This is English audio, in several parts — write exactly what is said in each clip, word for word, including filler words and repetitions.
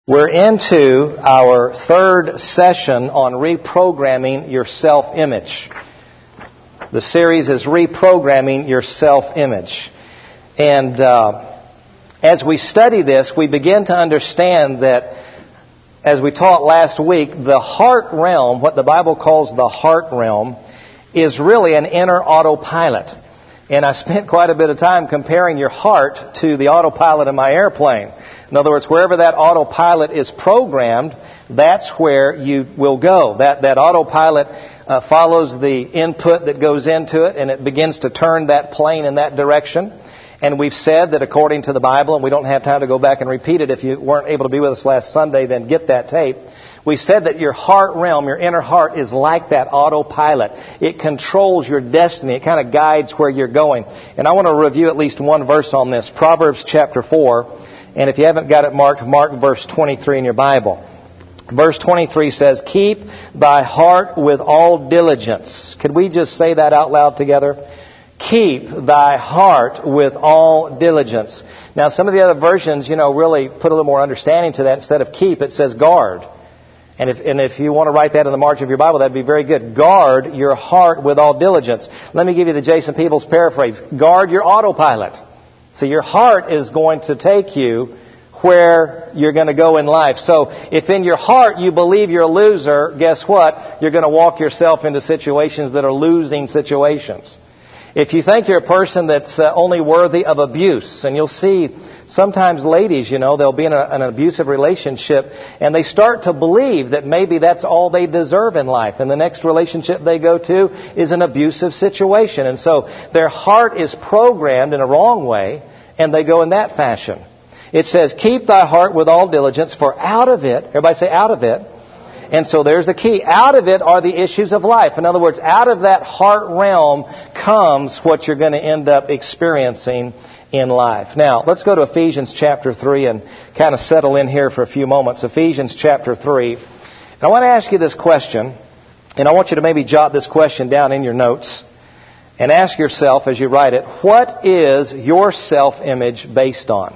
We're into our third session on reprogramming your self-image. The series is Reprogramming Your Self-Image. And uh, as we study this, we begin to understand that, as we taught last week, the heart realm, what the Bible calls the heart realm, is really an inner autopilot. And I spent quite a bit of time comparing your heart to the autopilot in my airplane. In other words, wherever that autopilot is programmed, that's where you will go. That that autopilot uh, follows the input that goes into it, and it begins to turn that plane in that direction. And we've said that according to the Bible, and we don't have time to go back and repeat it. If you weren't able to be with us last Sunday, then get that tape. We said that your heart realm, your inner heart, is like that autopilot. It controls your destiny. It kind of guides where you're going. And I want to review at least one verse on this. Proverbs chapter four. And if you haven't got it marked, mark verse twenty-three in your Bible. Verse twenty-three says, "Keep thy heart with all diligence." Could we just say that out loud together? Keep thy heart with all diligence. Now, some of the other versions, you know, really put a little more understanding to that. Instead of keep, it says guard. And if, and if you want to write that in the margin of your Bible, that'd be very good. Guard your heart with all diligence. Let me give you the Jason Peebles paraphrase. Guard your autopilot. So your heart is going to take you where you're going to go in life. So if in your heart you believe you're a loser, guess what? You're going to walk yourself into situations that are losing situations. If you think you're a person that's uh, only worthy of abuse, and you'll see sometimes ladies, you know, they'll be in a, an abusive relationship, and they start to believe that maybe that's all they deserve in life. And the next relationship they go to is an abusive situation. And so their heart is programmed in a wrong way, and they go in that fashion. It says, "Keep thy heart with all diligence, for out of it," everybody say out of it. And so there's the key. Out of it are the issues of life. In other words, out of that heart realm comes what you're going to end up experiencing in life. Now, let's go to Ephesians chapter three and kind of settle in here for a few moments. Ephesians chapter three. And I want to ask you this question, and I want you to maybe jot this question down in your notes and ask yourself as you write it, what is your self-image based on?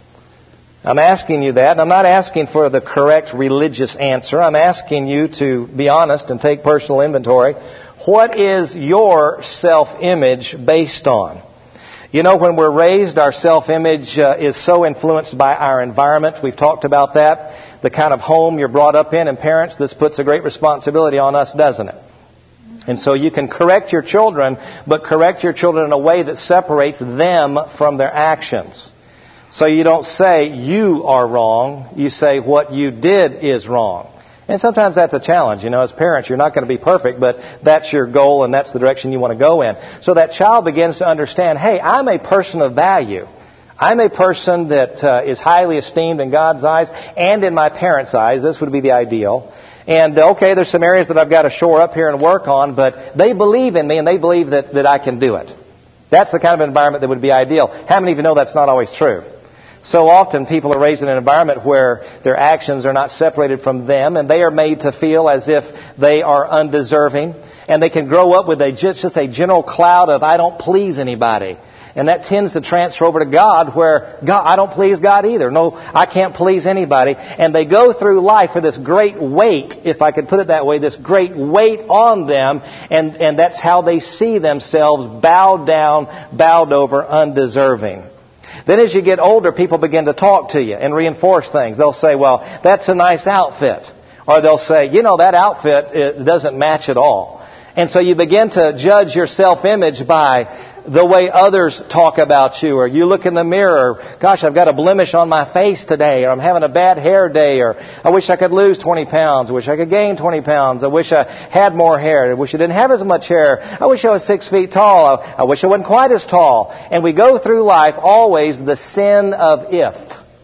I'm asking you that, and I'm not asking for the correct religious answer. I'm asking you to be honest and take personal inventory. What is your self-image based on? You know, when we're raised, our self-image uh, is so influenced by our environment. We've talked about that. The kind of home you're brought up in, and parents, this puts a great responsibility on us, doesn't it? And so you can correct your children, but correct your children in a way that separates them from their actions. So you don't say you are wrong. You say what you did is wrong. And sometimes that's a challenge. You know, as parents, you're not going to be perfect, but that's your goal and that's the direction you want to go in. So that child begins to understand, hey, I'm a person of value. I'm a person that uh, is highly esteemed in God's eyes and in my parents' eyes. This would be the ideal. And, okay, there's some areas that I've got to shore up here and work on, but they believe in me and they believe that, that I can do it. That's the kind of environment that would be ideal. How many of you know that's not always true? So often people are raised in an environment where their actions are not separated from them, and they are made to feel as if they are undeserving. And they can grow up with a just, just a general cloud of, I don't please anybody. And that tends to transfer over to God, where God, I don't please God either. No, I can't please anybody. And they go through life with this great weight, if I could put it that way, this great weight on them. And, and that's how they see themselves, bowed down, bowed over, undeserving. Then as you get older, people begin to talk to you and reinforce things. They'll say, well, that's a nice outfit. Or they'll say, you know, that outfit, it doesn't match at all. And so you begin to judge your self-image by the way others talk about you. Or you look in the mirror, gosh, I've got a blemish on my face today. Or I'm having a bad hair day. Or I wish I could lose twenty pounds. I wish I could gain twenty pounds. I wish I had more hair. I wish I didn't have as much hair. I wish I was six feet tall. I, I wish I wasn't quite as tall. And we go through life always the sin of if.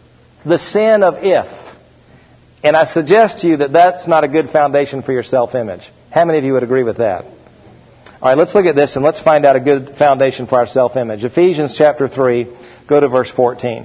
The sin of if. And I suggest to you that that's not a good foundation for your self-image. How many of you would agree with that? All right, let's look at this and let's find out a good foundation for our self-image. Ephesians chapter three, go to verse fourteen.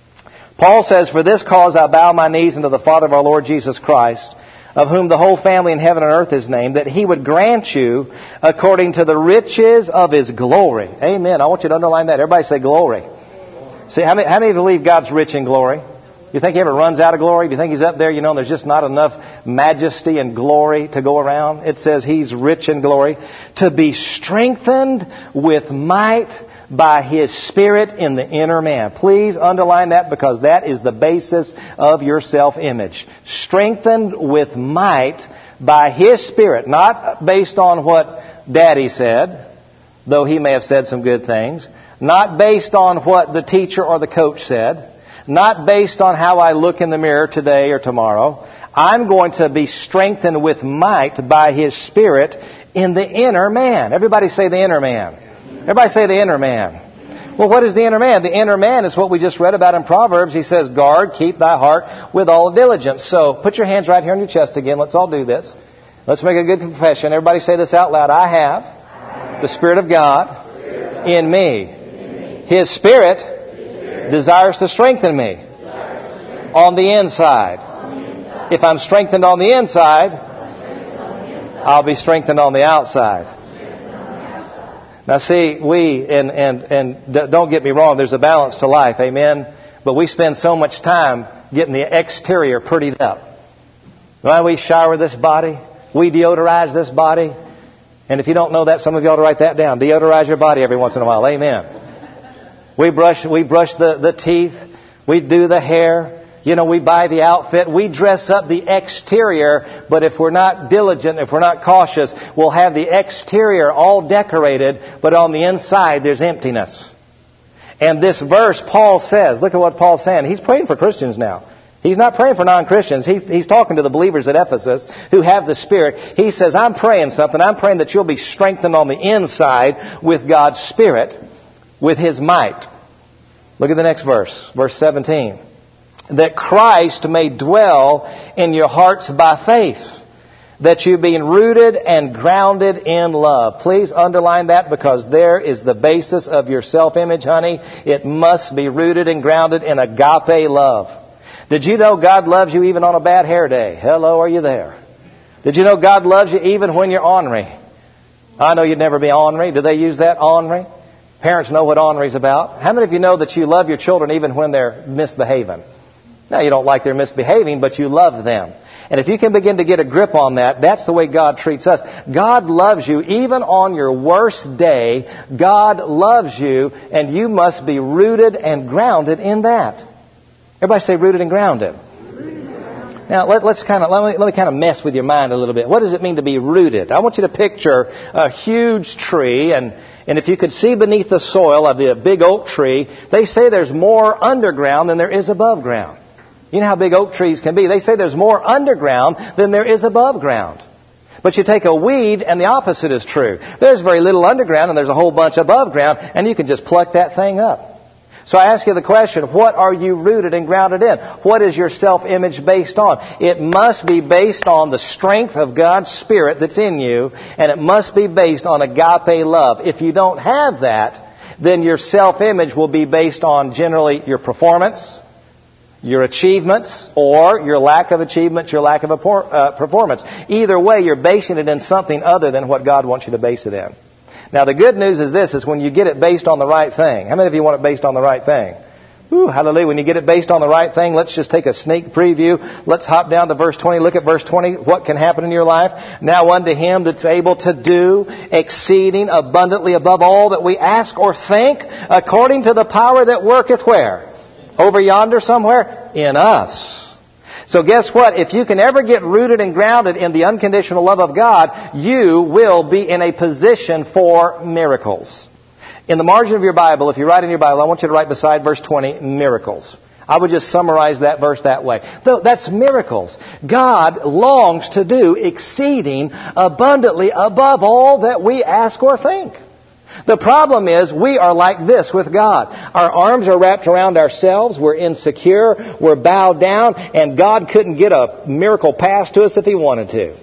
Paul says, "For this cause I bow my knees unto the Father of our Lord Jesus Christ, of whom the whole family in heaven and earth is named, that He would grant you according to the riches of His glory." Amen. I want you to underline that. Everybody say glory. See, how many, how many believe God's rich in glory? You think He ever runs out of glory? Do you think He's up there, you know, and there's just not enough majesty and glory to go around? It says He's rich in glory. To be strengthened with might by His Spirit in the inner man. Please underline that, because that is the basis of your self-image. Strengthened with might by His Spirit. Not based on what Daddy said, though he may have said some good things. Not based on what the teacher or the coach said. Not based on how I look in the mirror today or tomorrow. I'm going to be strengthened with might by His Spirit in the inner man. Everybody say the inner man. Everybody say the inner man. Well, what is the inner man? The inner man is what we just read about in Proverbs. He says, guard, keep thy heart with all diligence. So put your hands right here on your chest again. Let's all do this. Let's make a good confession. Everybody say this out loud. I have the Spirit of God in me. His Spirit desires to strengthen me on the inside. If I'm strengthened on the inside, I'll be strengthened on the outside. Now see, we, and, and, and don't get me wrong, there's a balance to life, amen? But we spend so much time getting the exterior prettied up. Right? We shower this body. We deodorize this body. And if you don't know that, some of you ought to write that down. Deodorize your body every once in a while. Amen. We brush, we brush the, the teeth. We do the hair. You know, we buy the outfit. We dress up the exterior. But if we're not diligent, if we're not cautious, we'll have the exterior all decorated, but on the inside there's emptiness. And this verse, Paul says, look at what Paul's saying. He's praying for Christians now. He's not praying for non-Christians. He's, he's talking to the believers at Ephesus who have the Spirit. He says, I'm praying something. I'm praying that you'll be strengthened on the inside with God's Spirit, with His might. Look at the next verse, verse seventeen. That Christ may dwell in your hearts by faith, that you being rooted and grounded in love. Please underline that, because there is the basis of your self-image, honey. It must be rooted and grounded in agape love. Did you know God loves you even on a bad hair day? Hello, are you there? Did you know God loves you even when you're ornery? I know you'd never be ornery. Do they use that, ornery? Parents know what ornery's about. How many of you know that you love your children even when they're misbehaving? Now, you don't like their misbehaving, but you love them. And if you can begin to get a grip on that, that's the way God treats us. God loves you even on your worst day. God loves you, and you must be rooted and grounded in that. Everybody say rooted and grounded. Now, let, let's kind of let me, let me kind of mess with your mind a little bit. What does it mean to be rooted? I want you to picture a huge tree, and and if you could see beneath the soil of the big oak tree, they say there's more underground than there is above ground. You know how big oak trees can be. They say there's more underground than there is above ground. But you take a weed and the opposite is true. There's very little underground and there's a whole bunch above ground, and you can just pluck that thing up. So I ask you the question, what are you rooted and grounded in? What is your self-image based on? It must be based on the strength of God's Spirit that's in you, and it must be based on agape love. If you don't have that, then your self-image will be based on generally your performance, your achievements, or your lack of achievement, your lack of uh, performance. Either way, you're basing it in something other than what God wants you to base it in. Now, the good news is this, is when you get it based on the right thing. How many of you want it based on the right thing? Ooh, hallelujah. When you get it based on the right thing, let's just take a sneak preview. Let's hop down to verse twenty. Look at verse twenty. What can happen in your life? Now unto Him that's able to do exceeding abundantly above all that we ask or think, according to the power that worketh where? Over yonder somewhere? In us. So guess what? If you can ever get rooted and grounded in the unconditional love of God, you will be in a position for miracles. In the margin of your Bible, if you write in your Bible, I want you to write beside verse twenty, miracles. I would just summarize that verse that way. That's miracles. God longs to do exceeding abundantly above all that we ask or think. The problem is we are like this with God. Our arms are wrapped around ourselves. We're insecure. We're bowed down. And God couldn't get a miracle pass to us if He wanted to.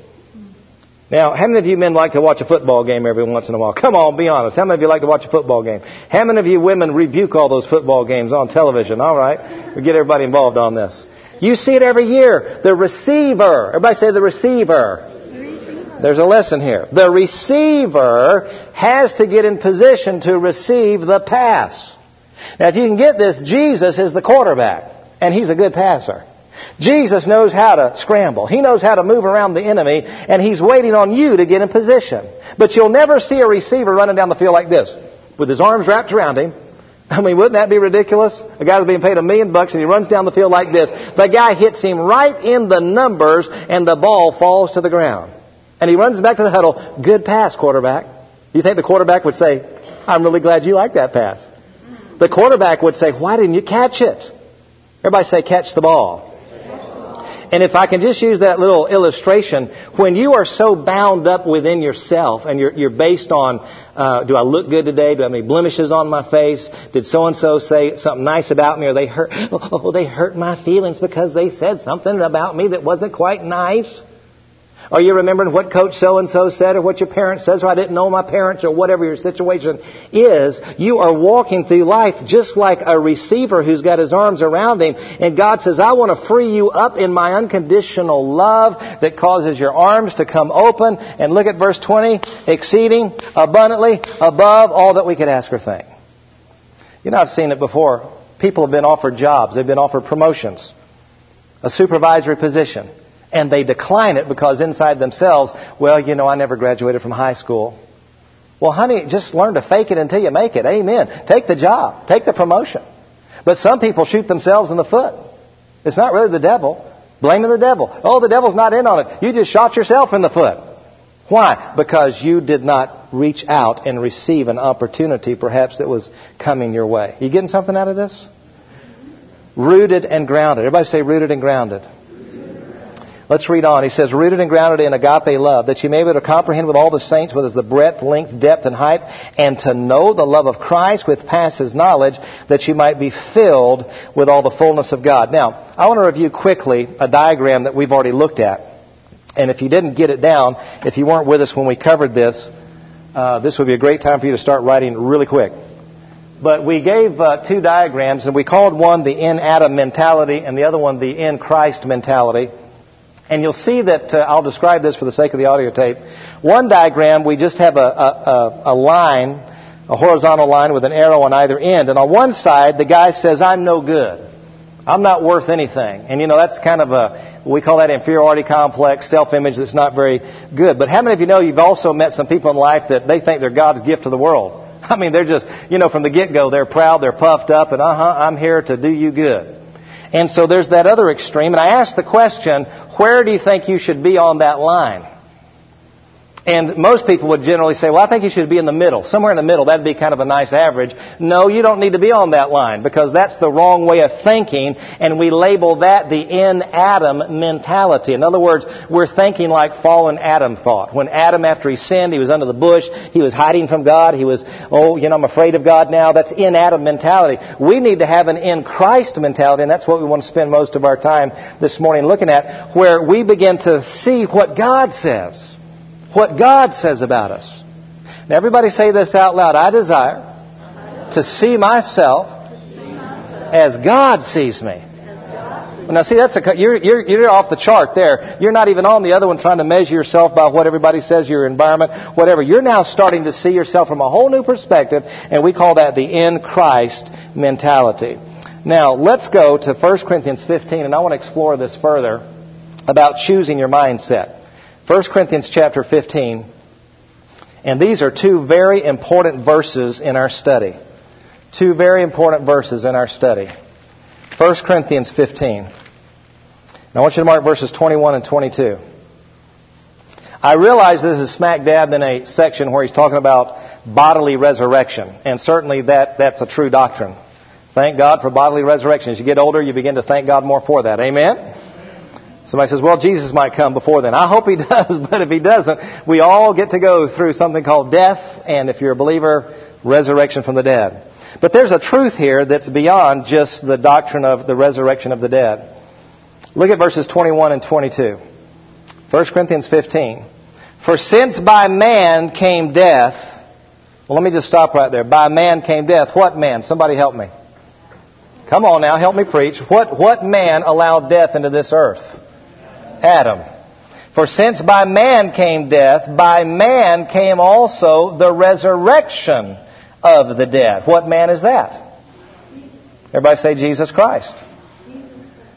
Now, how many of you men like to watch a football game every once in a while? Come on, be honest. How many of you like to watch a football game? How many of you women rebuke all those football games on television? All right. We get everybody involved on this. You see it every year. The receiver. Everybody say the receiver. There's a lesson here. The receiver has to get in position to receive the pass. Now, if you can get this, Jesus is the quarterback. and He's a good passer. Jesus knows how to scramble. He knows how to move around the enemy, and He's waiting on you to get in position. But you'll never see a receiver running down the field like this, with his arms wrapped around him. I mean, wouldn't that be ridiculous? A guy's being paid a million bucks and he runs down the field like this. The guy hits him right in the numbers and the ball falls to the ground. And he runs back to the huddle. Good pass, quarterback. You think the quarterback would say, I'm really glad you like that pass? The quarterback would say, why didn't you catch it? Everybody say, catch the ball. And if I can just use that little illustration, when you are so bound up within yourself and you're, you're based on, uh, do I look good today? Do I have any blemishes on my face? Did so-and-so say something nice about me? Or they hurt, oh, they hurt my feelings because they said something about me that wasn't quite nice? Are you remembering what Coach so-and-so said or what your parents says, or I didn't know my parents, or whatever your situation is? You are walking through life just like a receiver who's got his arms around him. And God says, I want to free you up in my unconditional love that causes your arms to come open. And look at verse twenty, exceeding abundantly above all that we could ask or think. You know, I've seen it before. People have been offered jobs. They've been offered promotions, a supervisory position. And they decline it because inside themselves, well, you know, I never graduated from high school. Well, honey, just learn to fake it until you make it. Amen. Take the job. Take the promotion. But some people shoot themselves in the foot. It's not really the devil. Blaming the devil. Oh, the devil's not in on it. You just shot yourself in the foot. Why? Because you did not reach out and receive an opportunity perhaps that was coming your way. You getting something out of this? Rooted and grounded. Everybody say rooted and grounded. Let's read on. He says, rooted and grounded in agape love, that you may be able to comprehend with all the saints what is the breadth, length, depth, and height, and to know the love of Christ which passes knowledge, that you might be filled with all the fullness of God. Now, I want to review quickly a diagram that we've already looked at. And if you didn't get it down, if you weren't with us when we covered this, uh, this would be a great time for you to start writing really quick. But we gave uh, two diagrams, and we called one the in Adam mentality and the other one the in Christ mentality. And you'll see that, uh, I'll describe this for the sake of the audio tape. One diagram, we just have a, a, a line, a horizontal line with an arrow on either end. And on one side, the guy says, I'm no good. I'm not worth anything. And, you know, that's kind of a, we call that inferiority complex, self-image that's not very good. But how many of you know you've also met some people in life that they think they're God's gift to the world? I mean, they're just, you know, from the get-go, they're proud, they're puffed up, and uh-huh, I'm here to do you good. And so there's that other extreme. And I asked the question, where do you think you should be on that line? And most people would generally say, well, I think you should be in the middle. Somewhere in the middle, that'd be kind of a nice average. No, you don't need to be on that line, because that's the wrong way of thinking. And we label that the in Adam mentality. In other words, we're thinking like fallen Adam thought. When Adam, after he sinned, he was under the bush. He was hiding from God. He was, oh, you know, I'm afraid of God now. That's in Adam mentality. We need to have an in Christ mentality, and that's what we want to spend most of our time this morning looking at, where we begin to see what God says. What God says about us. Now everybody say this out loud. I desire to see myself as God sees me. Now see, that's a, you're, you're, you're off the chart there. You're not even on the other one trying to measure yourself by what everybody says, your environment, whatever. You're now starting to see yourself from a whole new perspective, and we call that the in Christ mentality. Now let's go to First Corinthians fifteen, and I want to explore this further about choosing your mindset. First Corinthians chapter fifteen. And these are two very important verses in our study. Two very important verses in our study. First Corinthians fifteen. Now I want you to mark verses twenty-one and twenty-two. I realize this is smack dab in a section where he's talking about bodily resurrection. And certainly that, that's a true doctrine. Thank God for bodily resurrection. As you get older, you begin to thank God more for that. Amen? Somebody says, well, Jesus might come before then. I hope He does, but if He doesn't, we all get to go through something called death, and if you're a believer, resurrection from the dead. But there's a truth here that's beyond just the doctrine of the resurrection of the dead. Look at verses twenty-one and twenty-two. First Corinthians fifteen. For since by man came death... Well, let me just stop right there. By man came death. What man? Somebody help me. Come on now, help me preach. What, what man allowed death into this earth? Adam. For since by man came death, by man came also the resurrection of the dead. What man is that? Everybody say Jesus Christ.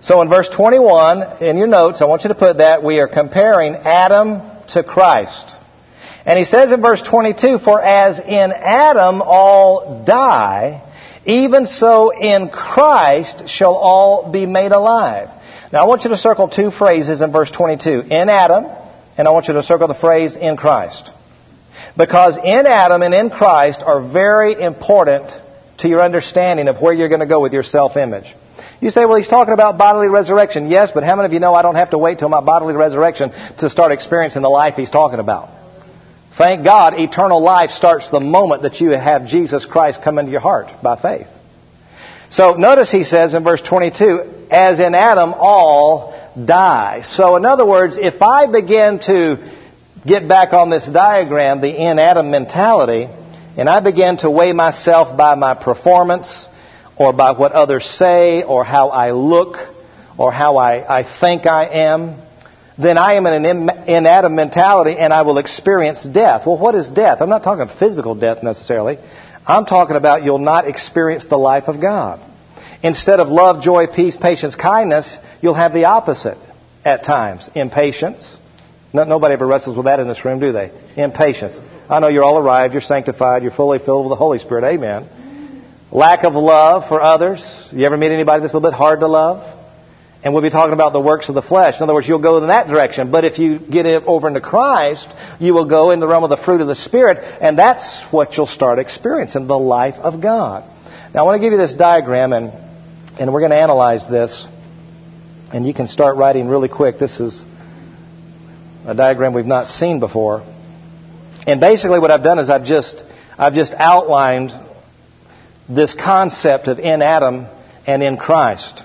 So in verse twenty-one, in your notes, I want you to put that we are comparing Adam to Christ. And he says in verse twenty-two, for as in Adam all die, even so in Christ shall all be made alive. Now I want you to circle two phrases in verse twenty-two. In Adam, and I want you to circle the phrase in Christ. Because in Adam and in Christ are very important to your understanding of where you're going to go with your self-image. You say, well, he's talking about bodily resurrection. Yes, but how many of you know I don't have to wait till my bodily resurrection to start experiencing the life he's talking about? Thank God, eternal life starts the moment that you have Jesus Christ come into your heart by faith. So notice he says in verse twenty-two, as in Adam all die. So in other words, if I begin to get back on this diagram, the in Adam mentality, and I begin to weigh myself by my performance, or by what others say, or how I look, or how I, I think I am, then I am in an in Adam mentality and I will experience death. Well, what is death? I'm not talking physical death necessarily. I'm talking about you'll not experience the life of God. Instead of love, joy, peace, patience, kindness, you'll have the opposite at times. Impatience. No, nobody ever wrestles with that in this room, do they? Impatience. I know you're all arrived, you're sanctified, you're fully filled with the Holy Spirit. Amen. Lack of love for others. You ever meet anybody that's a little bit hard to love? And we'll be talking about the works of the flesh. In other words, you'll go in that direction. But if you get it over into Christ, you will go in the realm of the fruit of the Spirit. And that's what you'll start experiencing, the life of God. Now, I want to give you this diagram, and, and we're going to analyze this. And you can start writing really quick. This is a diagram we've not seen before. And basically what I've done is I've just, I've just outlined this concept of in Adam and in Christ.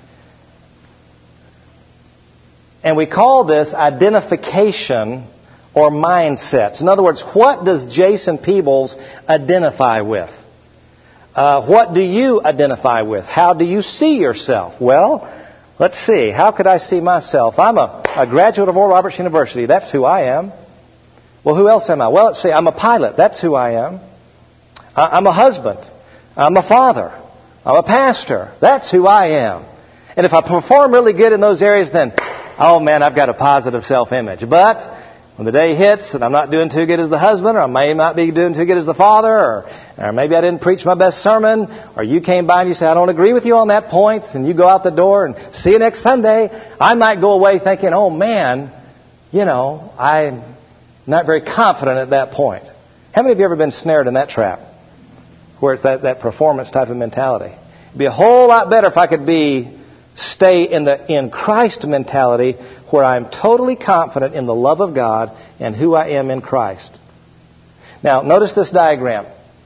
And we call this identification or mindsets. In other words, what does Jason Peebles identify with? Uh, what do you identify with? How do you see yourself? Well, let's see. How could I see myself? I'm a, a graduate of Oral Roberts University. That's who I am. Well, who else am I? Well, let's see. I'm a pilot. That's who I am. I, I'm a husband. I'm a father. I'm a pastor. That's who I am. And if I perform really good in those areas, then, oh man, I've got a positive self-image. But when the day hits and I'm not doing too good as the husband, or I may not be doing too good as the father, or, or maybe I didn't preach my best sermon, or you came by and you say, I don't agree with you on that point, and you go out the door and see you next Sunday, I might go away thinking, oh man, you know, I'm not very confident at that point. How many of you have ever been snared in that trap? Where it's that, that performance type of mentality. It'd be a whole lot better if I could be stay in the in Christ mentality where I'm totally confident in the love of God and who I am in Christ. Now, notice this diagram.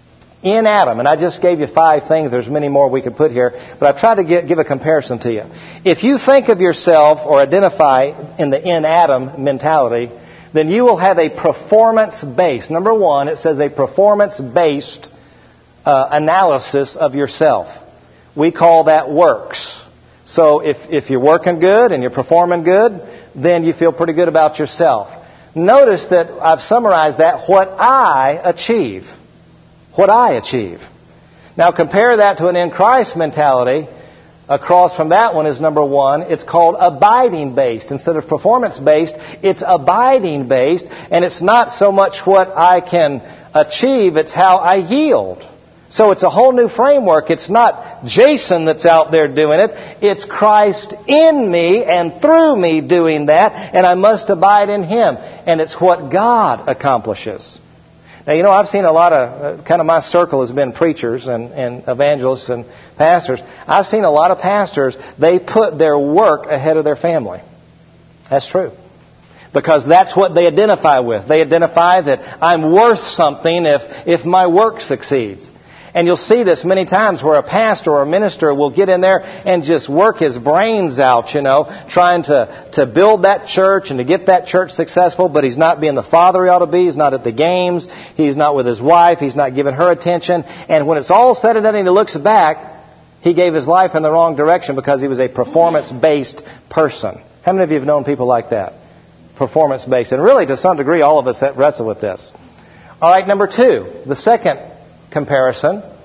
In Adam, and I just gave you five things. There's many more we could put here, but I've tried to get, give a comparison to you. If you think of yourself or identify in the in Adam mentality, then you will have a performance-based. Number one, it says a performance-based uh, analysis of yourself. We call that works. So if, if you're working good and you're performing good, then you feel pretty good about yourself. Notice that I've summarized that, what I achieve. What I achieve. Now compare that to an in Christ mentality. Across from that one is number one. It's called abiding-based. Instead of performance-based, it's abiding-based. And it's not so much what I can achieve, it's how I yield. So it's a whole new framework. It's not Jason that's out there doing it. It's Christ in me and through me doing that. And I must abide in Him. And it's what God accomplishes. Now, you know, I've seen a lot of, uh, kind of my circle has been preachers and, and evangelists and pastors. I've seen a lot of pastors, they put their work ahead of their family. That's true. Because that's what they identify with. They identify that I'm worth something if, if my work succeeds. And you'll see this many times where a pastor or a minister will get in there and just work his brains out, you know, trying to, to build that church and to get that church successful, but he's not being the father he ought to be. He's not at the games. He's not with his wife. He's not giving her attention. And when it's all said and done and he looks back, he gave his life in the wrong direction because he was a performance-based person. How many of you have known people like that? Performance-based. And really, to some degree, all of us that wrestle with this. All right, number two, the second comparison.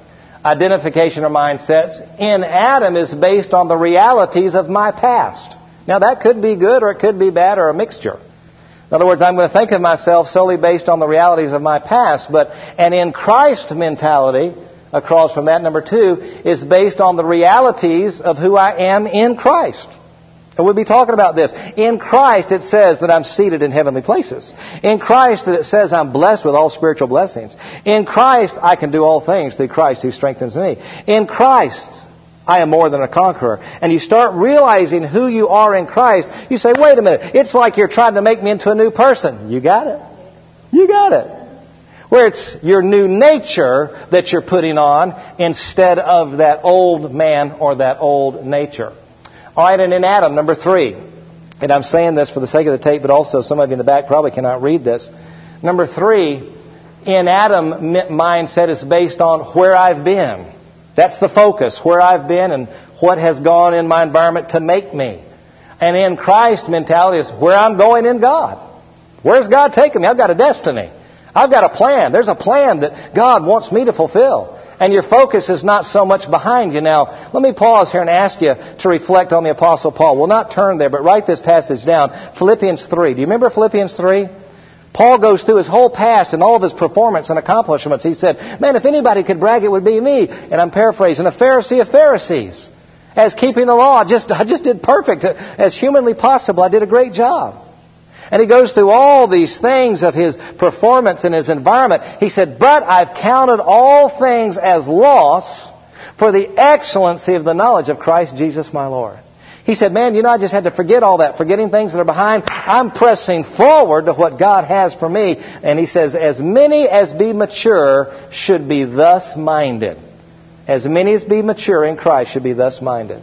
identification or mindsets in Adam is based on the realities of my past. Now, that could be good or it could be bad or a mixture. In other words, I'm going to think of myself solely based on the realities of my past. But an in Christ mentality, across from that, number two, is based on the realities of who I am in Christ. And we'll be talking about this. In Christ, it says that I'm seated in heavenly places. In Christ, that it says I'm blessed with all spiritual blessings. In Christ, I can do all things through Christ who strengthens me. In Christ, I am more than a conqueror. And you start realizing who you are in Christ. You say, wait a minute, it's like you're trying to make me into a new person. You got it. You got it. Where it's your new nature that you're putting on instead of that old man or that old nature. All right, and in Adam, number three, and I'm saying this for the sake of the tape, but also some of you in the back probably cannot read this. Number three, in Adam, mindset is based on where I've been. That's the focus, where I've been and what has gone in my environment to make me. And in Christ mentality is where I'm going in God. Where's God taking me? I've got a destiny. I've got a plan. There's a plan that God wants me to fulfill. And your focus is not so much behind you. Now, let me pause here and ask you to reflect on the Apostle Paul. We'll not turn there, but write this passage down. Philippians three. Do you remember Philippians three? Paul goes through his whole past and all of his performance and accomplishments. He said, man, if anybody could brag, it would be me. And I'm paraphrasing, a Pharisee of Pharisees. As keeping the law, I just, I just did perfect. As humanly possible, I did a great job. And he goes through all these things of his performance and his environment. He said, but I've counted all things as loss for the excellency of the knowledge of Christ Jesus my Lord. He said, man, you know, I just had to forget all that, forgetting things that are behind. I'm pressing forward to what God has for me. And he says, as many as be mature should be thus minded. As many as be mature in Christ should be thus minded.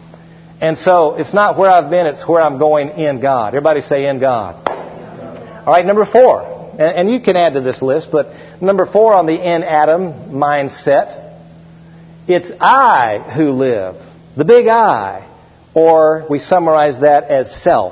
And so, it's not where I've been, it's where I'm going in God. Everybody say in God. All right, number four. And you can add to this list, but number four on the in Adam mindset, it's I who live. The big I. Or we summarize that as self.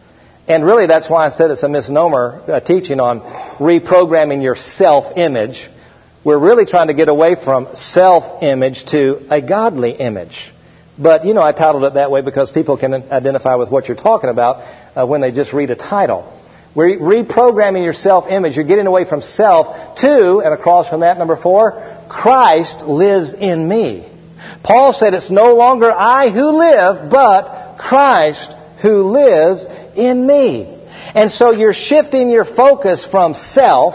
And really that's why I said it's a misnomer, uh, teaching on reprogramming your self-image. We're really trying to get away from self-image to a godly image. But, you know, I titled it that way because people can identify with what you're talking about uh, when they just read a title. We're reprogramming your self-image. You're getting away from self to, and across from that, number four, Christ lives in me. Paul said it's no longer I who live, but Christ who lives in me. And so you're shifting your focus from self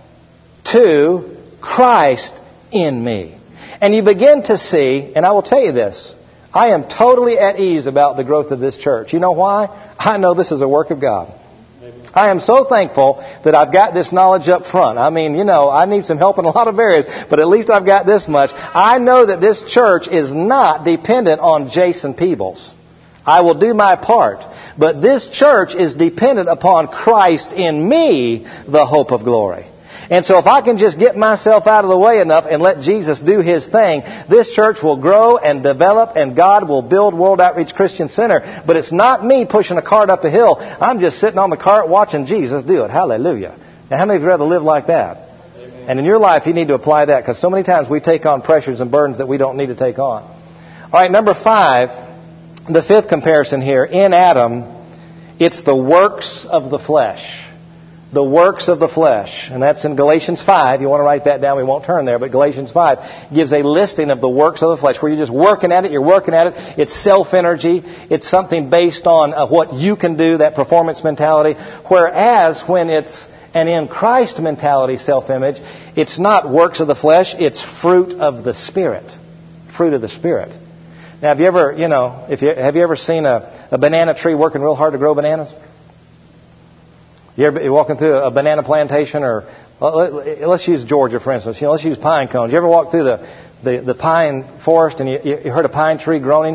to Christ in me. And you begin to see, and I will tell you this, I am totally at ease about the growth of this church. You know why? I know this is a work of God. I am so thankful that I've got this knowledge up front. I mean, you know, I need some help in a lot of areas, but at least I've got this much. I know that this church is not dependent on Jason Peebles. I will do my part. But this church is dependent upon Christ in me, the hope of glory. And so if I can just get myself out of the way enough and let Jesus do His thing, this church will grow and develop and God will build World Outreach Christian Center. But it's not me pushing a cart up a hill. I'm just sitting on the cart watching Jesus do it. Hallelujah. Now, how many of you would rather live like that? Amen. And in your life, you need to apply that because so many times we take on pressures and burdens that we don't need to take on. All right, number five, the fifth comparison here. In Adam, it's the works of the flesh. The works of the flesh. And that's in Galatians five. You want to write that down. We won't turn there. But Galatians five gives a listing of the works of the flesh where you're just working at it. You're working at it. It's self-energy. It's something based on uh, what you can do, that performance mentality. Whereas when it's an in Christ mentality, self-image, it's not works of the flesh. It's fruit of the Spirit. Fruit of the Spirit. Now, have you ever, you know, if you, have you ever seen a, a banana tree working real hard to grow bananas? You ever you're walking through a banana plantation, or let's use Georgia, for instance. You know, let's use pine cones. You ever walk through the, the, the pine forest and you, you heard a pine tree groaning?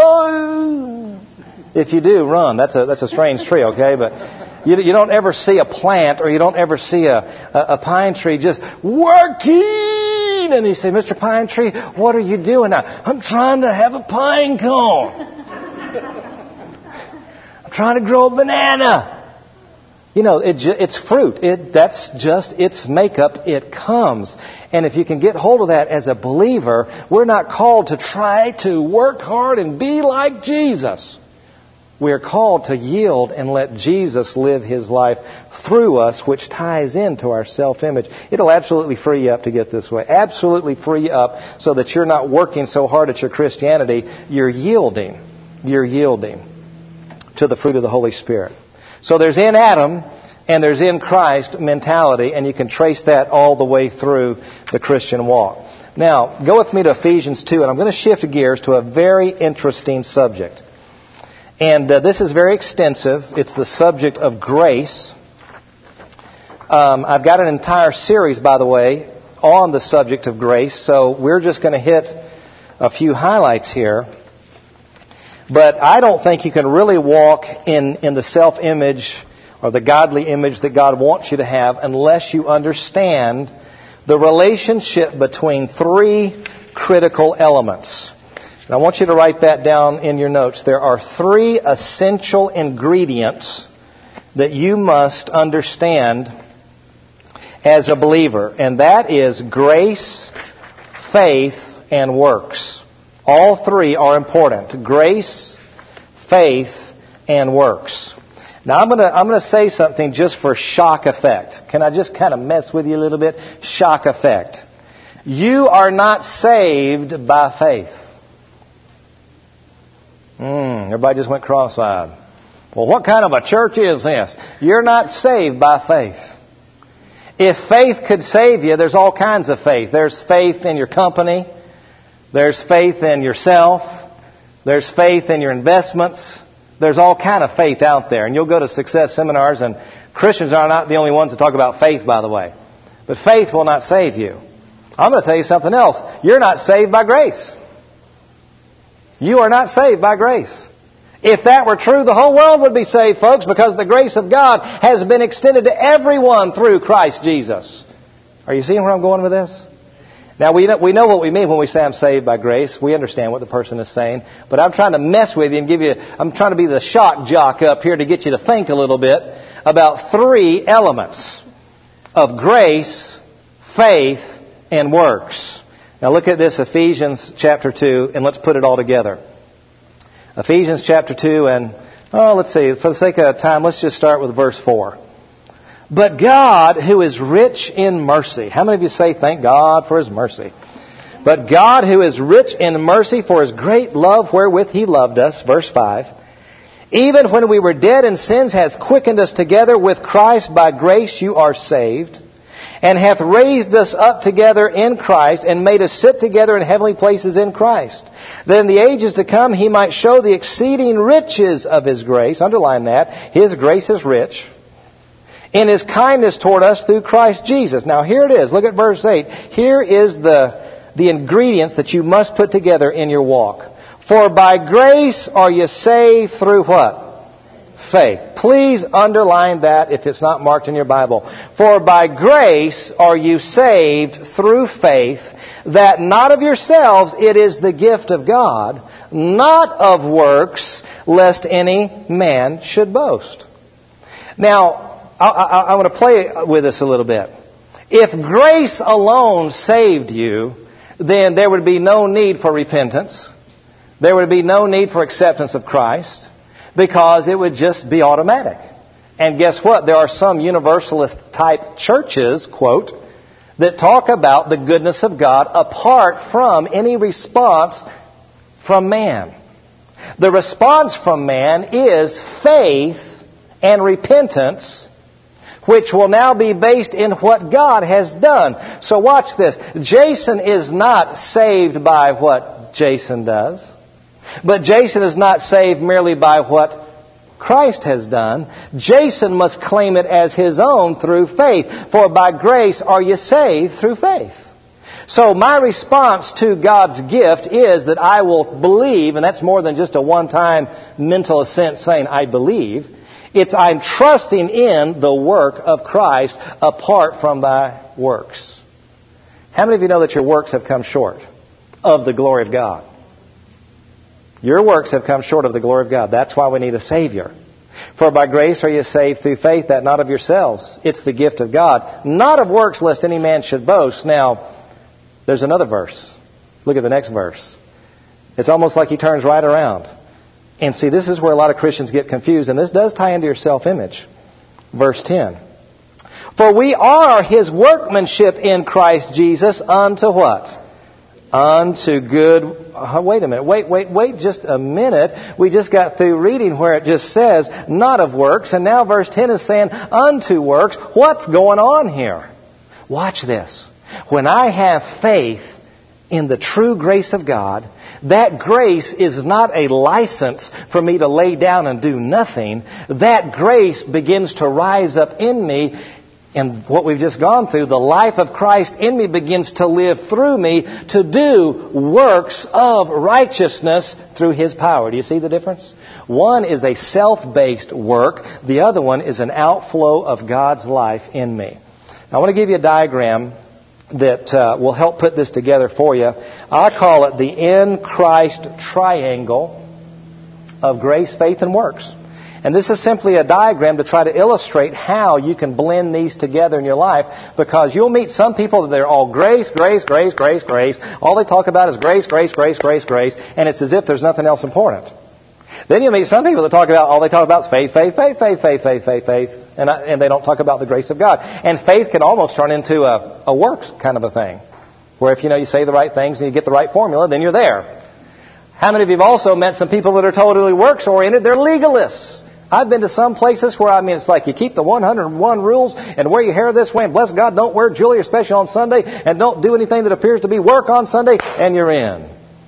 If you do, run. That's a that's a strange tree, okay? But you, you don't ever see a plant, or you don't ever see a, a, a pine tree just working. And you say, Mister Pine Tree, what are you doing now? I'm trying to have a pine cone. I'm trying to grow a banana. You know, it, it's fruit. It, that's just its makeup. It comes. And if you can get hold of that as a believer, we're not called to try to work hard and be like Jesus. We're called to yield and let Jesus live His life through us, which ties into our self-image. It'll absolutely free you up to get this way. Absolutely free you up so that you're not working so hard at your Christianity. You're yielding. You're yielding to the fruit of the Holy Spirit. So there's in Adam and there's in Christ mentality, and you can trace that all the way through the Christian walk. Now, go with me to Ephesians two, and I'm going to shift gears to a very interesting subject. And uh, this is very extensive. It's the subject of grace. Um, I've got an entire series, by the way, on the subject of grace, so we're just going to hit a few highlights here. But I don't think you can really walk in, in the self-image or the godly image that God wants you to have unless you understand the relationship between three critical elements. And I want you to write that down in your notes. There are three essential ingredients that you must understand as a believer. And that is grace, faith, and works. All three are important. Grace, faith, and works. Now I'm going to I'm going to say something just for shock effect. Can I just kind of mess with you a little bit? Shock effect. You are not saved by faith. Mm, everybody just went cross-eyed. Well, what kind of a church is this? You're not saved by faith. If faith could save you, there's all kinds of faith. There's faith in your company. There's faith in yourself. There's faith in your investments. There's all kind of faith out there. And you'll go to success seminars, and Christians are not the only ones that talk about faith, by the way. But faith will not save you. I'm going to tell you something else. You're not saved by grace. You are not saved by grace. If that were true, the whole world would be saved, folks, because the grace of God has been extended to everyone through Christ Jesus. Are you seeing where I'm going with this? Now, we know, we know what we mean when we say I'm saved by grace. We understand what the person is saying. But I'm trying to mess with you and give you, I'm trying to be the shock jock up here to get you to think a little bit about three elements of grace, faith, and works. Now look at this, Ephesians chapter two, and let's put it all together. Ephesians chapter two, and, oh, let's see, for the sake of time, let's just start with verse four. But God, who is rich in mercy. How many of you say, thank God for His mercy? But God, who is rich in mercy for His great love wherewith He loved us, verse five, even when we were dead in sins, hath quickened us together with Christ. By grace you are saved, and hath raised us up together in Christ, and made us sit together in heavenly places in Christ, that in the ages to come He might show the exceeding riches of His grace. Underline that. His grace is rich. In His kindness toward us through Christ Jesus. Now here it is. Look at verse eight. Here is the, the ingredients that you must put together in your walk. For by grace are you saved through what? Faith. Please underline that if it's not marked in your Bible. For by grace are you saved through faith, that not of yourselves, it is the gift of God, not of works, lest any man should boast. Now, I, I, I want to play with this a little bit. If grace alone saved you, then there would be no need for repentance. There would be no need for acceptance of Christ, because it would just be automatic. And guess what? There are some universalist type churches, quote, that talk about the goodness of God apart from any response from man. The response from man is faith and repentance, which will now be based in what God has done. So watch this. Jason is not saved by what Jason does. But Jason is not saved merely by what Christ has done. Jason must claim it as his own through faith. For by grace are you saved through faith. So my response to God's gift is that I will believe, and that's more than just a one-time mental assent saying I believe. It's I'm trusting in the work of Christ apart from thy works. How many of you know that your works have come short of the glory of God? Your works have come short of the glory of God. That's why we need a Savior. For by grace are you saved through faith, that not of yourselves. It's the gift of God, not of works, lest any man should boast. Now, there's another verse. Look at the next verse. It's almost like he turns right around. And see, this is where a lot of Christians get confused, and this does tie into your self-image. Verse ten. For we are His workmanship in Christ Jesus unto what? Unto good... Uh, wait a minute. Wait, wait, wait just a minute. We just got through reading where it just says, not of works, and now verse ten is saying, unto works. What's going on here? Watch this. When I have faith in the true grace of God, that grace is not a license for me to lay down and do nothing. That grace begins to rise up in me. And what we've just gone through, the life of Christ in me begins to live through me to do works of righteousness through His power. Do you see the difference? One is a self-based work. The other one is an outflow of God's life in me. Now, I want to give you a diagram that uh, will help put this together for you. I call it the in Christ triangle of grace, faith, and works. And this is simply a diagram to try to illustrate how you can blend these together in your life, because you'll meet some people that they're all grace, grace, grace, grace, grace. All they talk about is grace, grace, grace, grace, grace, and it's as if there's nothing else important. Then you meet some people that talk about, all they talk about is faith, faith, faith, faith, faith, faith, faith, faith, and, I, and they don't talk about the grace of God. And faith can almost turn into a, a works kind of a thing, where if you know you say the right things and you get the right formula, then you're there. How many of you have also met some people that are totally works-oriented? They're legalists. I've been to some places where, I mean, it's like you keep the one hundred one rules and wear your hair this way, and bless God, don't wear jewelry, especially on Sunday, and don't do anything that appears to be work on Sunday, and you're in.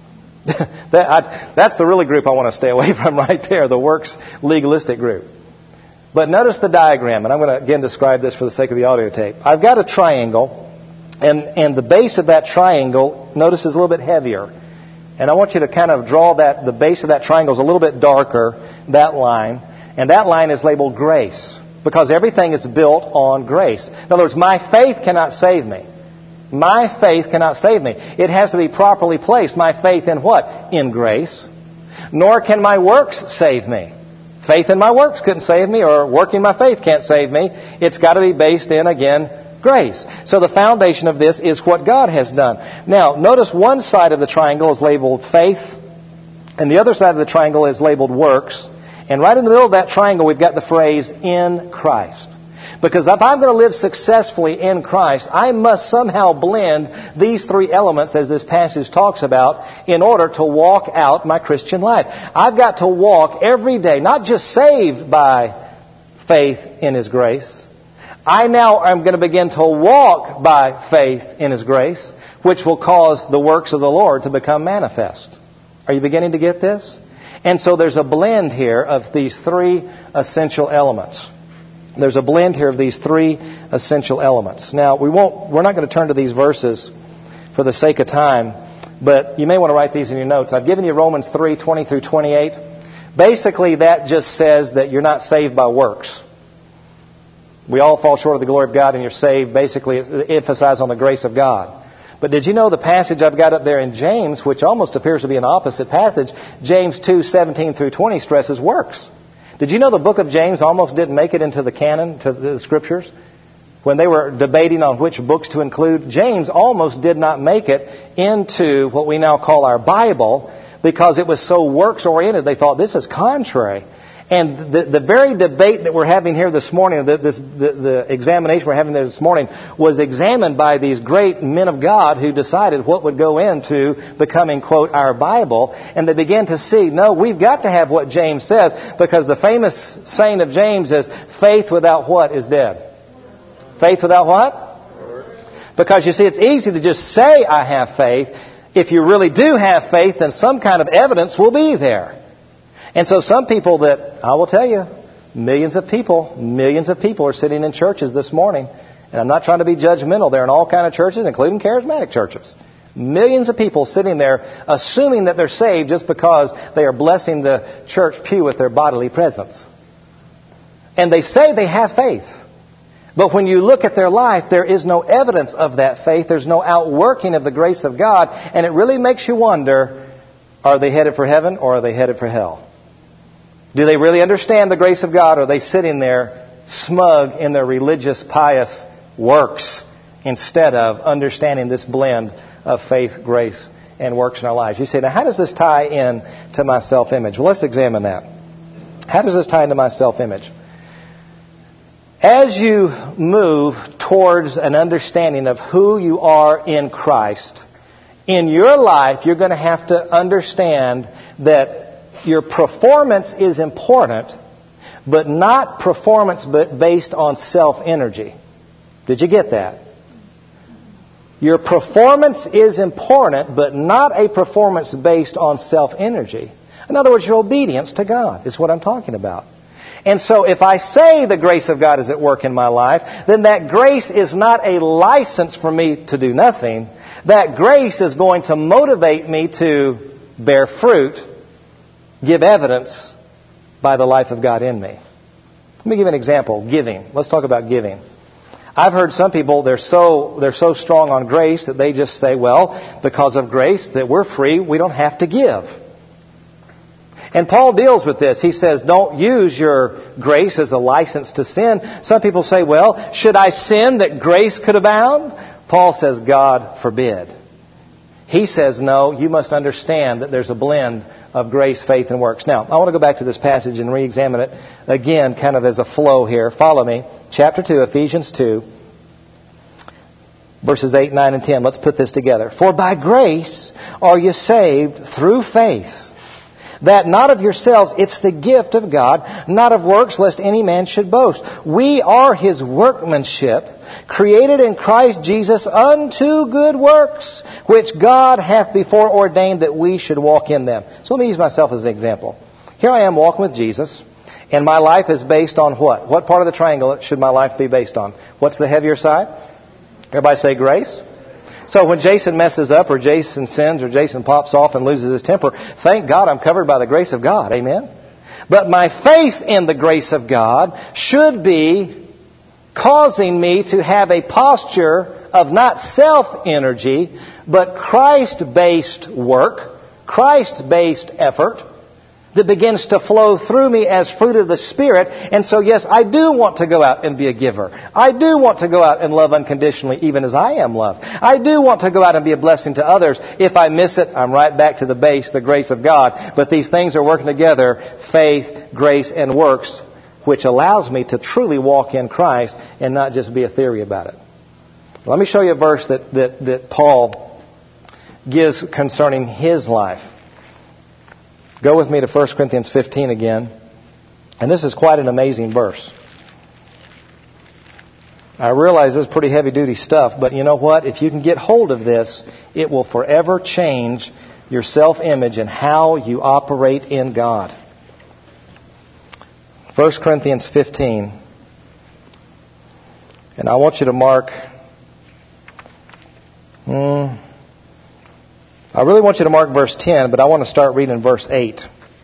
that, I, that's the really group I want to stay away from right there, the works legalistic group. But notice the diagram, and I'm going to again describe this for the sake of the audio tape. I've got a triangle, and, and the base of that triangle, notice, is a little bit heavier. And I want you to kind of draw that, the base of that triangle is a little bit darker, that line. And that line is labeled grace, because everything is built on grace. In other words, my faith cannot save me. My faith cannot save me. It has to be properly placed. My faith in what? In grace. Nor can my works save me. Faith in my works couldn't save me, or working my faith can't save me. It's got to be based in, again, grace. So the foundation of this is what God has done. Now, notice one side of the triangle is labeled faith, and the other side of the triangle is labeled works. And right in the middle of that triangle, we've got the phrase, in Christ. Because if I'm going to live successfully in Christ, I must somehow blend these three elements, as this passage talks about, in order to walk out my Christian life. I've got to walk every day, not just saved by faith in His grace. I now am going to begin to walk by faith in His grace, which will cause the works of the Lord to become manifest. Are you beginning to get this? And so there's a blend here of these three essential elements. There's a blend here of these three essential elements. Now, we won't, we're not going to turn to these verses for the sake of time, but you may want to write these in your notes. I've given you Romans three, twenty through twenty-eight. Basically, that just says that you're not saved by works. We all fall short of the glory of God, and you're saved. Basically, it emphasizes on the grace of God. But did you know the passage I've got up there in James, which almost appears to be an opposite passage, James two, seventeen through twenty, stresses works. Did you know the book of James almost didn't make it into the canon, to the Scriptures? When they were debating on which books to include, James almost did not make it into what we now call our Bible, because it was so works-oriented. They thought, this is contrary. And the, the very debate that we're having here this morning, the, this, the, the examination we're having there this morning, was examined by these great men of God who decided what would go into becoming, quote, our Bible. And they began to see, no, we've got to have what James says, because the famous saying of James is, faith without what is dead? Faith without what? Because you see, it's easy to just say, I have faith. If you really do have faith, then some kind of evidence will be there. And so some people that, I will tell you, millions of people, millions of people are sitting in churches this morning. And I'm not trying to be judgmental. They're in all kinds of churches, including charismatic churches. Millions of people sitting there assuming that they're saved just because they are blessing the church pew with their bodily presence. And they say they have faith. But when you look at their life, there is no evidence of that faith. There's no outworking of the grace of God. And it really makes you wonder, are they headed for heaven or are they headed for hell? Do they really understand the grace of God, or are they sitting there smug in their religious, pious works instead of understanding this blend of faith, grace, and works in our lives? You say, now how does this tie in to my self-image? Well, let's examine that. How does this tie into my self-image? As you move towards an understanding of who you are in Christ, in your life, you're going to have to understand that your performance is important, but not performance but based on self-energy. Did you get that? Your performance is important, but not a performance based on self-energy. In other words, your obedience to God is what I'm talking about. And so if I say the grace of God is at work in my life, then that grace is not a license for me to do nothing. That grace is going to motivate me to bear fruit, give evidence by the life of God in me. Let me give you an example. Giving. Let's talk about giving. I've heard some people, they're so they're so strong on grace that they just say, well, because of grace, that we're free, we don't have to give. And Paul deals with this. He says, don't use your grace as a license to sin. Some people say, well, should I sin that grace could abound? Paul says, God forbid. He says, no, you must understand that there's a blend of grace, faith, and works. Now, I want to go back to this passage and re-examine it again, kind of as a flow here. Follow me. Chapter two, Ephesians two, verses eight, nine, and ten. Let's put this together. For by grace are you saved through faith, that not of yourselves, it's the gift of God, not of works, lest any man should boast. We are His workmanship, created in Christ Jesus unto good works, which God hath before ordained that we should walk in them. So let me use myself as an example. Here I am walking with Jesus, and my life is based on what? What part of the triangle should my life be based on? What's the heavier side? Everybody say grace. So when Jason messes up, or Jason sins, or Jason pops off and loses his temper, thank God I'm covered by the grace of God. Amen? But my faith in the grace of God should be causing me to have a posture of not self-energy, but Christ-based work, Christ-based effort that begins to flow through me as fruit of the Spirit. And so, yes, I do want to go out and be a giver. I do want to go out and love unconditionally, even as I am loved. I do want to go out and be a blessing to others. If I miss it, I'm right back to the base, the grace of God. But these things are working together, faith, grace, and works, which allows me to truly walk in Christ and not just be a theory about it. Let me show you a verse that, that, that Paul gives concerning his life. Go with me to First Corinthians fifteen again. And this is quite an amazing verse. I realize this is pretty heavy-duty stuff, but you know what? If you can get hold of this, it will forever change your self-image and how you operate in God. First Corinthians fifteen. And I want you to mark... Hmm, I really want you to mark verse ten, but I want to start reading verse eight.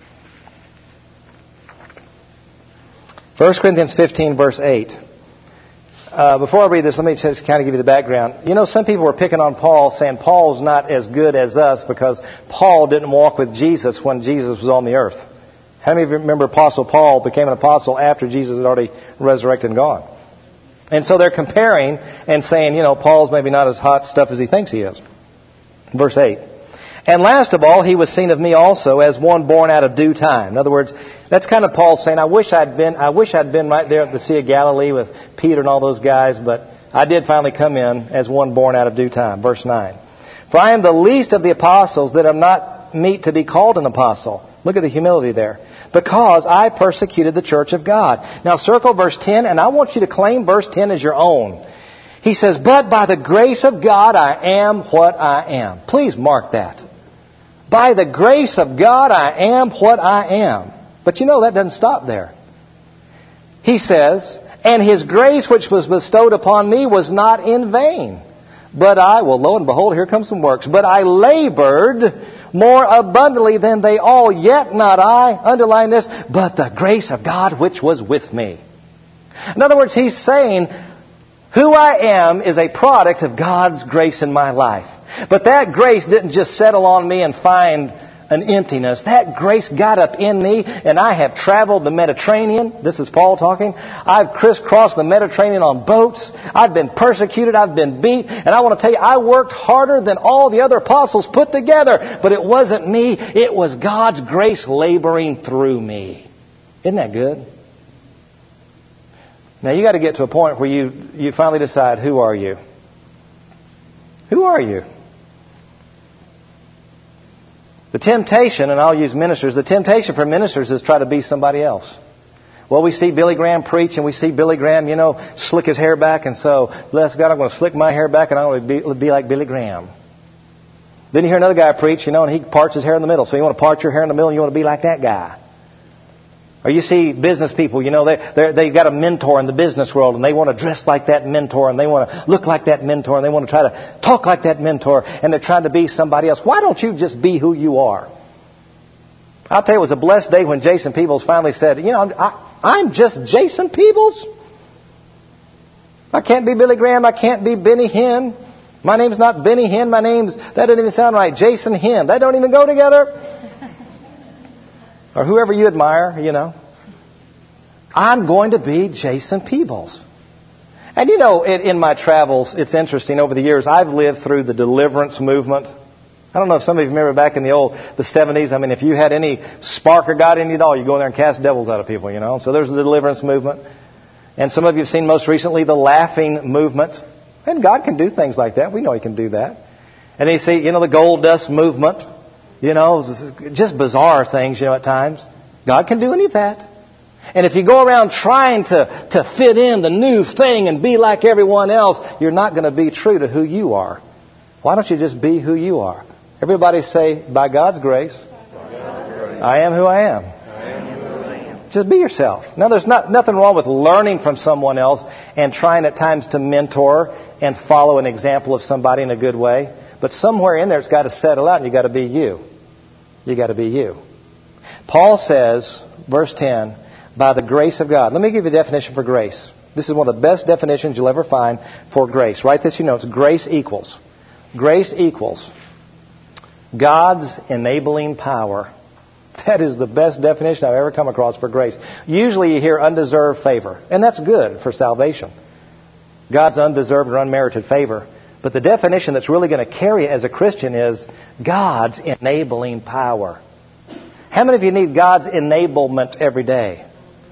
First Corinthians fifteen, verse eight. Uh, before I read this, let me just kind of give you the background. You know, some people were picking on Paul, saying Paul's not as good as us because Paul didn't walk with Jesus when Jesus was on the earth. How many of you remember Apostle Paul became an apostle after Jesus had already resurrected and gone? And so they're comparing and saying, you know, Paul's maybe not as hot stuff as he thinks he is. Verse eight. And last of all, he was seen of me also as one born out of due time. In other words, that's kind of Paul saying, I wish I'd been, I wish I'd been right there at the Sea of Galilee with Peter and all those guys, but I did finally come in as one born out of due time. Verse nine. For I am the least of the apostles, that am not meet to be called an apostle. Look at the humility there. Because I persecuted the church of God. Now circle verse ten, and I want you to claim verse ten as your own. He says, but by the grace of God I am what I am. Please mark that. By the grace of God I am what I am. But you know, that doesn't stop there. He says, and His grace which was bestowed upon me was not in vain. But I, well, lo and behold, here comes some works. But I labored more abundantly than they all, yet not I, underline this, but the grace of God which was with me. In other words, he's saying, who I am is a product of God's grace in my life. But that grace didn't just settle on me and find an emptiness. That grace got up in me, and I have traveled the Mediterranean. This is Paul talking. I've crisscrossed the Mediterranean on boats. I've been persecuted. I've been beat. And I want to tell you, I worked harder than all the other apostles put together. But it wasn't me. It was God's grace laboring through me. Isn't that good? Now, you got to get to a point where you, you finally decide, who are you? Who are you? The temptation, and I'll use ministers, the temptation for ministers is try to be somebody else. Well, we see Billy Graham preach, and we see Billy Graham, you know, slick his hair back, and so, bless God, I'm going to slick my hair back, and I'm going to be, be like Billy Graham. Then you hear another guy preach, you know, and he parts his hair in the middle. So you want to part your hair in the middle, and you want to be like that guy. Or you see business people, you know, they they got a mentor in the business world, and they want to dress like that mentor, and they want to look like that mentor, and they want to try to talk like that mentor, and they're trying to be somebody else. Why don't you just be who you are? I'll tell you, it was a blessed day when Jason Peebles finally said, you know, I, I'm just Jason Peebles. I can't be Billy Graham. I can't be Benny Hinn. My name's not Benny Hinn. My name's, that doesn't even sound right, Jason Hinn. That don't even go together. Or whoever you admire, you know. I'm going to be Jason Peebles. And you know, in, in my travels, it's interesting. Over the years, I've lived through the deliverance movement. I don't know if some of you remember back in the old, the seventies. I mean, if you had any spark or God in you at all, you go in there and cast devils out of people, you know. So there's the deliverance movement. And some of you have seen most recently the laughing movement. And God can do things like that. We know He can do that. And then you see, you know, the gold dust movement. You know, just bizarre things, you know, at times. God can do any of that. And if you go around trying to, to fit in the new thing and be like everyone else, you're not going to be true to who you are. Why don't you just be who you are? Everybody say, by God's grace, by God's grace. I am who I am. I am who I am. Just be yourself. Now, there's not, nothing wrong with learning from someone else and trying at times to mentor and follow an example of somebody in a good way. But somewhere in there, it's got to settle out, and you've got to be you. You got to be you. Paul says, verse ten, by the grace of God. Let me give you a definition for grace. This is one of the best definitions you'll ever find for grace. Write this in your notes. Grace equals. Grace equals God's enabling power. That is the best definition I've ever come across for grace. Usually you hear undeserved favor, and that's good for salvation. God's undeserved or unmerited favor. But the definition that's really going to carry it as a Christian is God's enabling power. How many of you need God's enablement every day?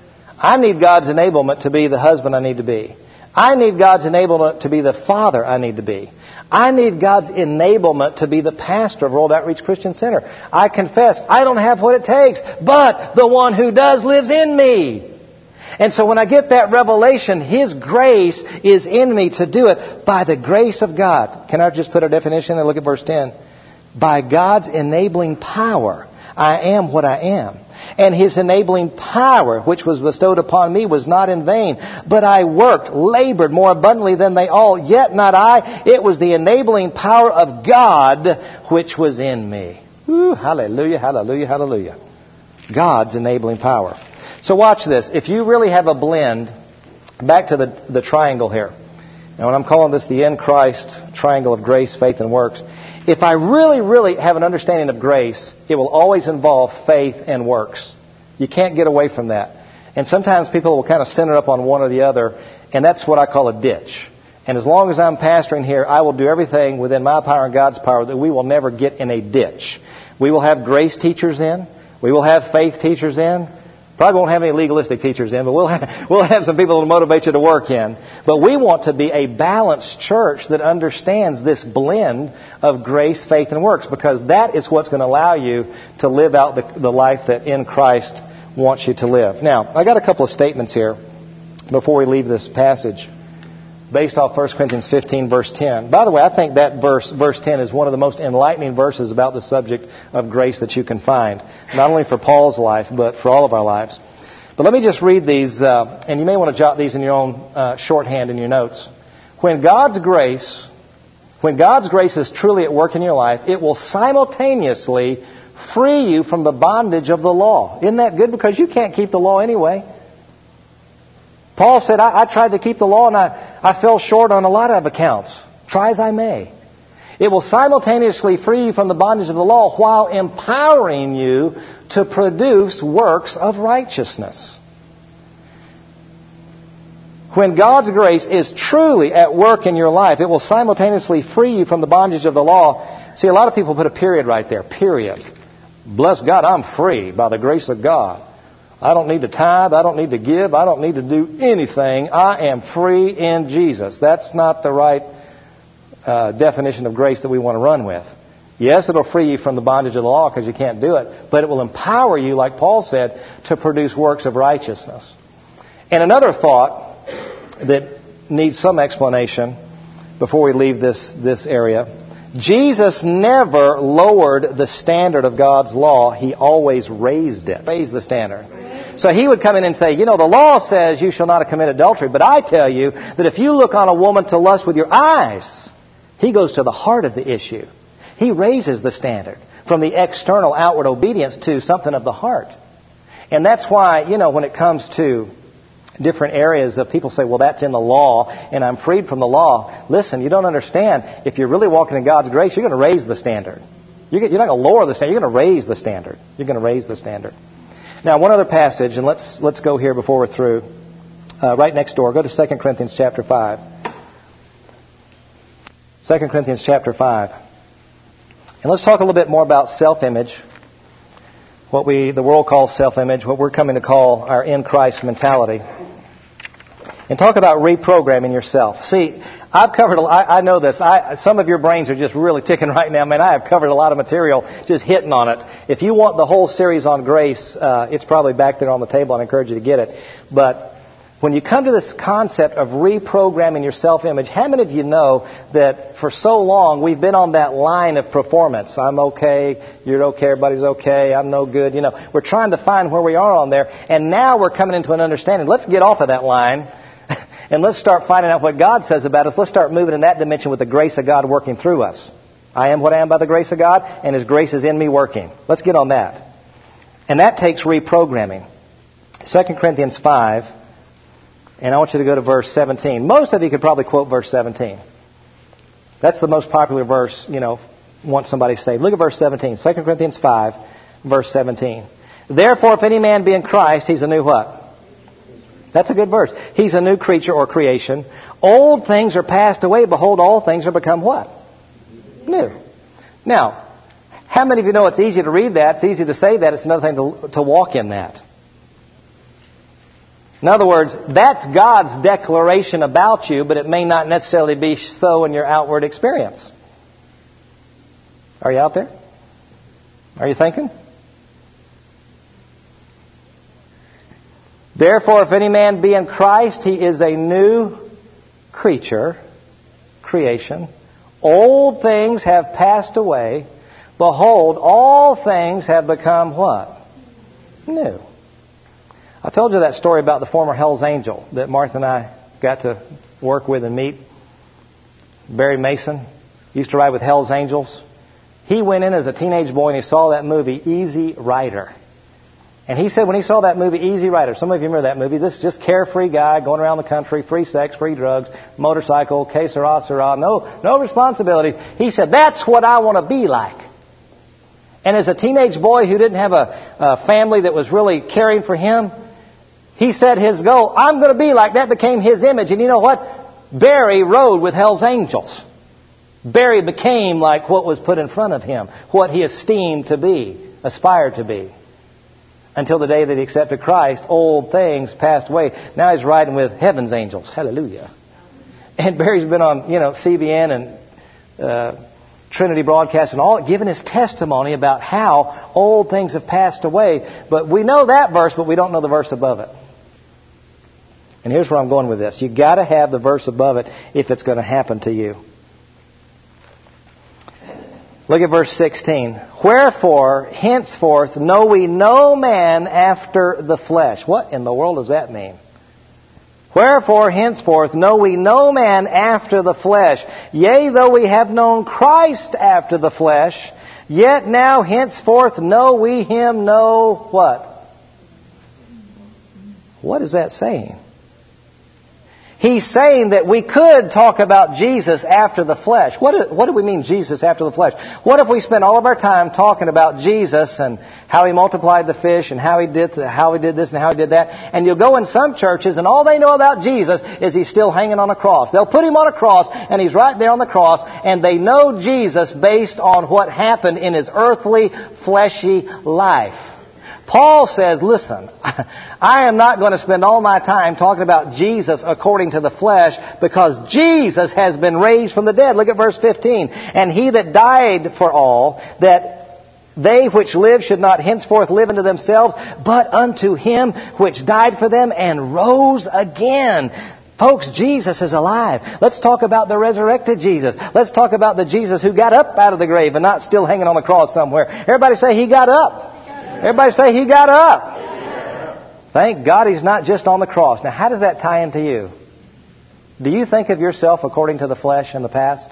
I need God's enablement to be the husband I need to be. I need God's enablement to be the father I need to be. I need God's enablement to be the pastor of World Outreach Christian Center. I confess, I don't have what it takes, but the one who does lives in me. And so when I get that revelation, His grace is in me to do it by the grace of God. Can I just put a definition and look at verse ten? By God's enabling power, I am what I am. And His enabling power, which was bestowed upon me, was not in vain. But I worked, labored more abundantly than they all. Yet not I. It was the enabling power of God which was in me. Woo, hallelujah, hallelujah, hallelujah. God's enabling power. So watch this. If you really have a blend, back to the, the triangle here. Now, when I'm calling this the in Christ triangle of grace, faith, and works, if I really, really have an understanding of grace, it will always involve faith and works. You can't get away from that. And sometimes people will kind of center up on one or the other, and that's what I call a ditch. And as long as I'm pastoring here, I will do everything within my power and God's power that we will never get in a ditch. We will have grace teachers in. We will have faith teachers in. Probably won't have any legalistic teachers in, but we'll have, we'll have some people that will motivate you to work in. But we want to be a balanced church that understands this blend of grace, faith, and works, because that is what's going to allow you to live out the, the life that in Christ wants you to live. Now, I got a couple of statements here before we leave this passage based off First Corinthians fifteen, verse ten. By the way, I think that verse, verse ten, is one of the most enlightening verses about the subject of grace that you can find. Not only for Paul's life, but for all of our lives. But let me just read these, uh, and you may want to jot these in your own uh, shorthand in your notes. When God's grace, when God's grace is truly at work in your life, it will simultaneously free you from the bondage of the law. Isn't that good? Because you can't keep the law anyway. Paul said, I, I tried to keep the law and I, I fell short on a lot of accounts. Try as I may. It will simultaneously free you from the bondage of the law while empowering you to produce works of righteousness. When God's grace is truly at work in your life, it will simultaneously free you from the bondage of the law. See, a lot of people put a period right there. Period. Bless God, I'm free by the grace of God. I don't need to tithe. I don't need to give. I don't need to do anything. I am free in Jesus. That's not the right uh, definition of grace that we want to run with. Yes, it'll free you from the bondage of the law because you can't do it. But it will empower you, like Paul said, to produce works of righteousness. And another thought that needs some explanation before we leave this, this area. Jesus never lowered the standard of God's law. He always raised it. Raised the standard. So he would come in and say, you know, the law says you shall not commit adultery, but I tell you that if you look on a woman to lust with your eyes, he goes to the heart of the issue. He raises the standard from the external outward obedience to something of the heart. And that's why, you know, when it comes to different areas of people say, well, that's in the law and I'm freed from the law. Listen, you don't understand. If you're really walking in God's grace, you're going to raise the standard. You're not going to lower the standard. You're going to raise the standard. You're going to raise the standard. Now, one other passage, and let's let's go here before we're through. Uh, right next door. Go to Second Corinthians chapter five. Second Corinthians chapter five. And let's talk a little bit more about self-image. What we the world calls self-image. What we're coming to call our in Christ mentality. And talk about reprogramming yourself. See, I've covered, a, I, I know this. I, some of your brains are just really ticking right now. Man, I have covered a lot of material just hitting on it. If you want the whole series on grace, uh, it's probably back there on the table. I encourage you to get it. But when you come to this concept of reprogramming your self-image, how many of you know that for so long we've been on that line of performance? I'm okay, you're okay, everybody's okay, I'm no good. You know, we're trying to find where we are on there. And now we're coming into an understanding. Let's get off of that line. And let's start finding out what God says about us. Let's start moving in that dimension with the grace of God working through us. I am what I am by the grace of God, and His grace is in me working. Let's get on that. And that takes reprogramming. Second Corinthians five, and I want you to go to verse seventeen. Most of you could probably quote verse seventeen. That's the most popular verse, you know, once somebody's saved. Look at verse seventeen. Second Corinthians five, verse seventeen. Therefore, if any man be in Christ, he's a new what? That's a good verse. He's a new creature or creation. Old things are passed away. Behold, all things are become what? New. Now, how many of you know it's easy to read that? It's easy to say that. It's another thing to, to walk in that. In other words, that's God's declaration about you, but it may not necessarily be so in your outward experience. Are you out there? Are you thinking? Therefore, if any man be in Christ, he is a new creature, creation. Old things have passed away. Behold, all things have become what? New. I told you that story about the former Hell's Angel that Martha and I got to work with and meet. Barry Mason used to ride with Hell's Angels. He went in as a teenage boy and he saw that movie, Easy Rider. And he said when he saw that movie, Easy Rider, some of you remember that movie, this is just carefree guy going around the country, free sex, free drugs, motorcycle, que sera, sera, no, no responsibility. He said, that's what I want to be like. And as a teenage boy who didn't have a, a family that was really caring for him, he said his goal, I'm going to be like that, became his image. And you know what? Barry rode with Hell's Angels. Barry became like what was put in front of him, what he esteemed to be, aspired to be. Until the day that he accepted Christ, old things passed away. Now he's riding with heaven's angels. Hallelujah. And Barry's been on, you know, C B N and uh, Trinity Broadcast and all, giving his testimony about how old things have passed away. But we know that verse, but we don't know the verse above it. And here's where I'm going with this. You've got to have the verse above it if it's going to happen to you. Look at verse sixteen. Wherefore, henceforth, know we no man after the flesh. What in the world does that mean? Wherefore, henceforth, know we no man after the flesh. Yea, though we have known Christ after the flesh, yet now henceforth know we Him no what? What is that saying? He's saying that we could talk about Jesus after the flesh. What do, what do we mean, Jesus after the flesh? What if we spend all of our time talking about Jesus and how He multiplied the fish and how He did how He did this and how He did that? And you'll go in some churches and all they know about Jesus is He's still hanging on a cross. They'll put Him on a cross and He's right there on the cross, and they know Jesus based on what happened in His earthly, fleshy life. Paul says, listen, I am not going to spend all my time talking about Jesus according to the flesh, because Jesus has been raised from the dead. Look at verse fifteen. And He that died for all, that they which live should not henceforth live unto themselves, but unto Him which died for them and rose again. Folks, Jesus is alive. Let's talk about the resurrected Jesus. Let's talk about the Jesus who got up out of the grave and not still hanging on the cross somewhere. Everybody say He got up. Everybody say He got up. Thank God He's not just on the cross. Now, how does that tie into you? Do you think of yourself according to the flesh in the past?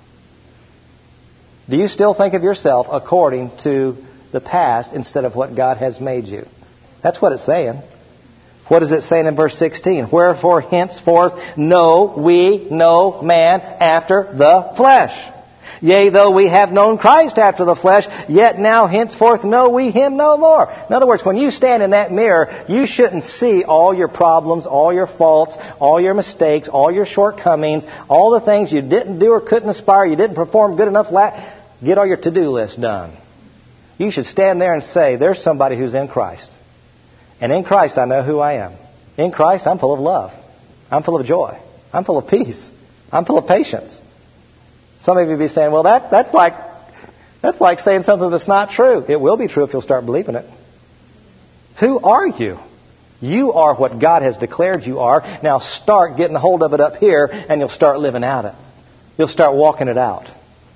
Do you still think of yourself according to the past instead of what God has made you? That's what it's saying. What is it saying in verse sixteen? Wherefore henceforth know we no man after the flesh. Yea, though we have known Christ after the flesh, yet now henceforth know we Him no more. In other words, when you stand in that mirror, you shouldn't see all your problems, all your faults, all your mistakes, all your shortcomings, all the things you didn't do or couldn't aspire, you didn't perform good enough. Get all your to-do list done. You should stand there and say, there's somebody who's in Christ. And in Christ, I know who I am. In Christ, I'm full of love. I'm full of joy. I'm full of peace. I'm full of patience. Some of you be saying, well, that, that's like that's like saying something that's not true. It will be true if you'll start believing it. Who are you? You are what God has declared you are. Now start getting hold of it up here, and you'll start living out it. You'll start walking it out.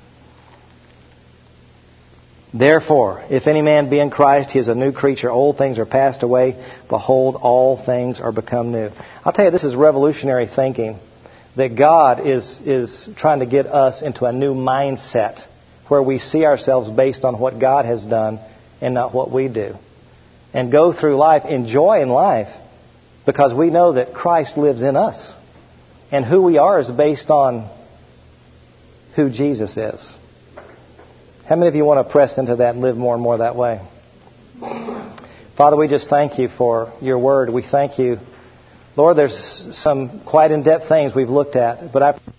Therefore, if any man be in Christ, he is a new creature. Old things are passed away. Behold, all things are become new. I'll tell you, this is revolutionary thinking. That God is is trying to get us into a new mindset where we see ourselves based on what God has done and not what we do. And go through life enjoying life because we know that Christ lives in us. And who we are is based on who Jesus is. How many of you want to press into that and live more and more that way? Father, we just thank You for Your Word. We thank You. Lord, there's some quite in-depth things we've looked at, but I